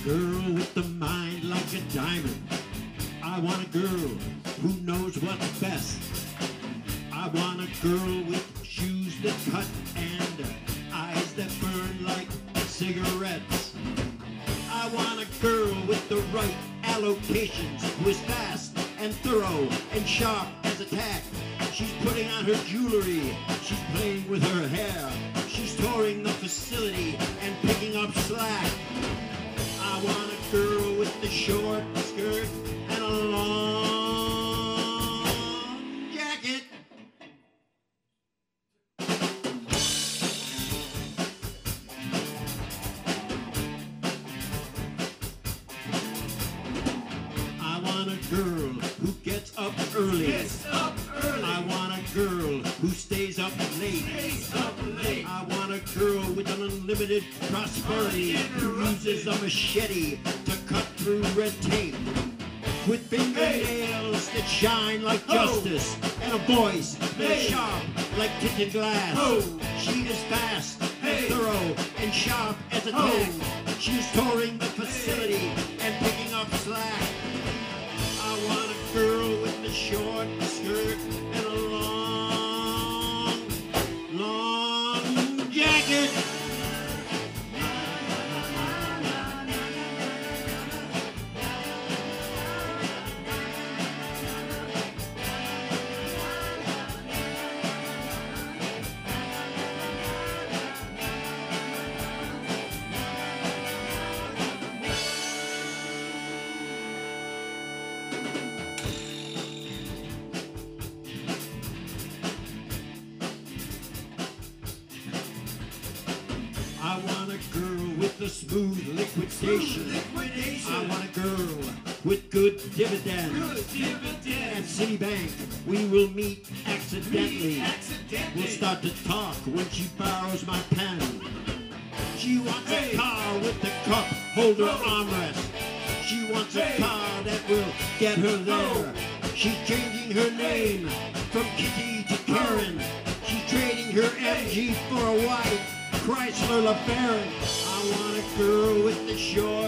girl with the mind like a diamond. I want a girl who knows what's best. I want a girl with shoes that cut and eyes that burn like cigarettes. I want a girl with the right allocations, who is fast and thorough and sharp as a tack. She's putting on her jewelry, she's playing with her hair, she's touring the facility and picking up slack. I want a girl with the short skirt and a long jacket. I want a girl who gets up early. I want a girl who stays up late. I want a girl with an unlimited prosperity who uses a machete to cut through red tape. With fingernails that shine like justice and a voice that's sharp like tinted glass. She is fast and thorough and sharp as a tack. She's touring the facility and picking up slack. I want a girl with a short skirt and a long jacket. I want a girl with a smooth liquidation. I want a girl with good dividends. At Citibank, we will meet accidentally. We'll start to talk when she borrows my pen. She wants a car with the cup holder armrest. She wants a car that will get her there. She's changing her name from Kitty to Karen. She's trading her MG for a white Chrysler LeBaron. I want a girl with the short